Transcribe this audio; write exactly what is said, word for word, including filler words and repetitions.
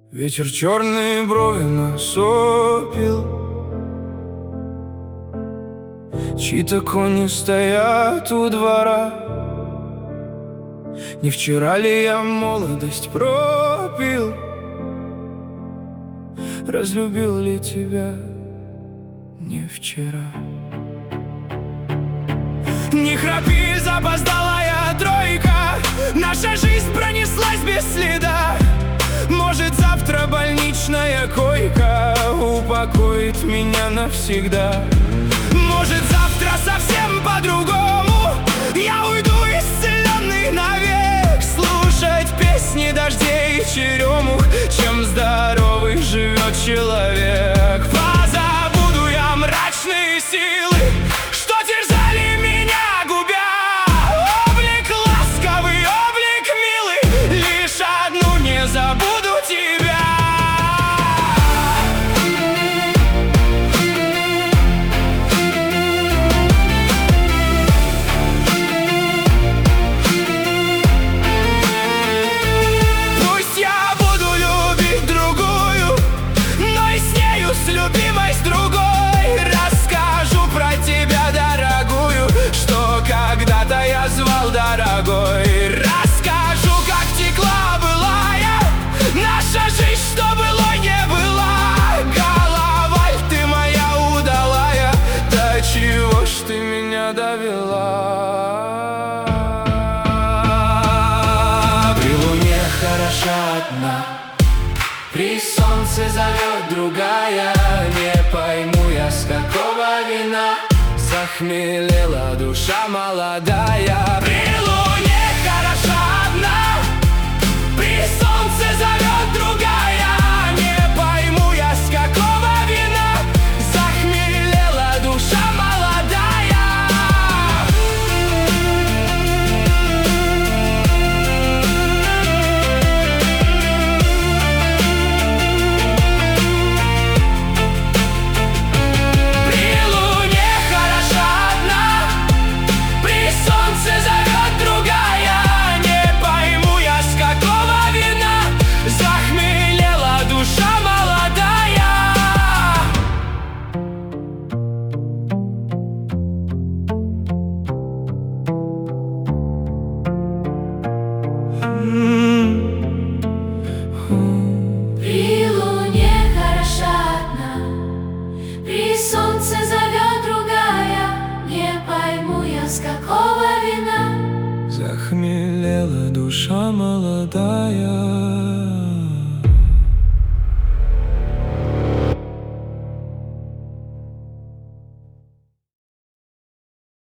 Ветер черные брови насупил, чьи-то кони стоят у двора. Не вчера ли я молодость пропил? Разлюбил ли тебя не вчера? Не храпи, запоздалая тройка, наша жизнь пронеслась без следа. Может, завтра больничная койка упокоит меня навсегда. Может, завтра совсем по-другому я уйду исцеленный навек, слушать песни дождей и черемух, чем здоровый живет человек. Позабуду я мрачные силы, что терзали меня, губя. Облик ласковый, облик милый, лишь одну не забуду тебя. Пусть я буду любить другую, но и с нею, с любимой, с другой. Расскажу про тебя, дорогую, что когда-то я звал дорогой. Расскажу, как текла былая наша жизнь, что было не было. Голова, ты моя удалая, до чего ж ты меня довела? При луне хороша одна, при солнце зовет другая. Не пойму я, с какого вина захмелела душа молодая. При луне